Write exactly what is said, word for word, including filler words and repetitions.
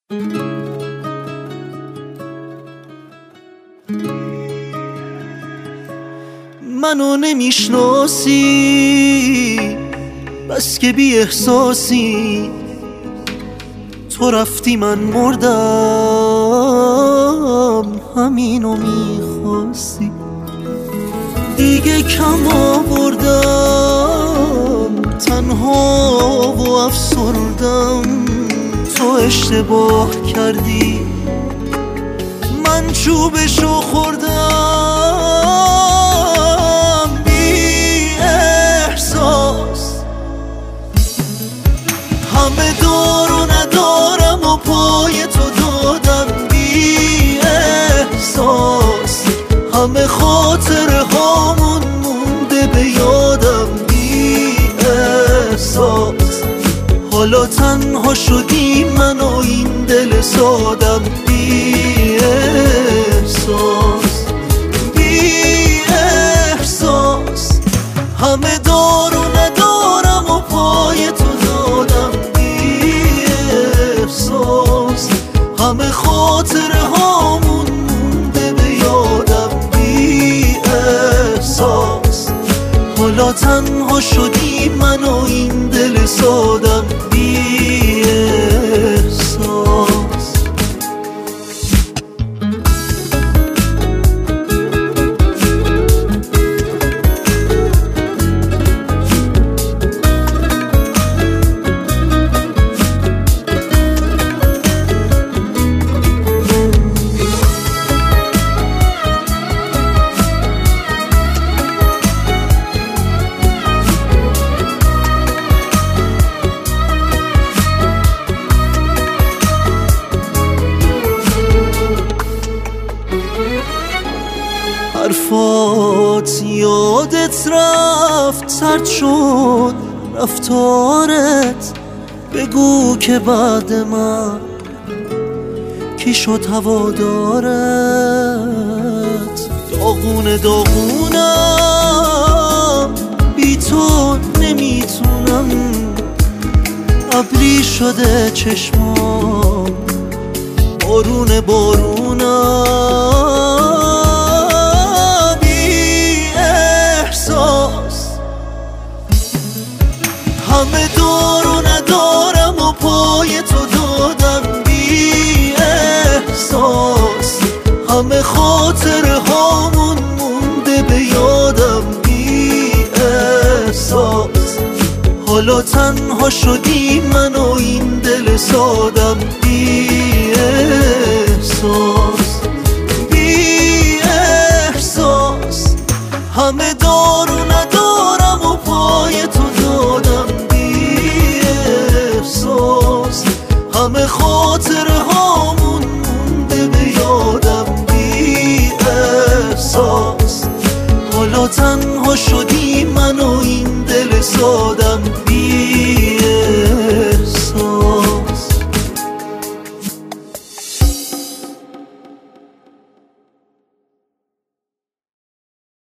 منو نمیشناسی بس که بی احساسی، تو رفتی من مردم همینو میخواستی. دیگه کم آوردم تنها و افسردم، تو اشتباه کردی من چوبشو خوردم. بی احساس همه دار و ندارم و پای تو دادم. بی احساس همه خاطره هامون مونده به یادم. بی احساس حالا تنها شدی من و این دل سادم. بی احساس بی احساس همه دار و ندارم و پای تو دادم. بی احساس همه خاطره هامون مونده به یادم. بی احساس حالا تنها شدی من و این دل سادم. بی احساس حرفات یادت رفت، سرد شد رفتارت. بگو که بعد من کی شد هوادارت. داغونه داغونم بی تو نمیتونم، ابری شده چشمام بارون بارونم. همه دار و ندارم و پای تو دادم. بی احساس همه خاطره هامون مونده به یادم. بی احساس حالا تنها شدی من و این دل سادم. بی احساس بی احساس همه دار و ندارم و پای تو دادم. همه خاطره هامون مونده به یادم. بی احساس حالا تنها شدی من و این دل سادم.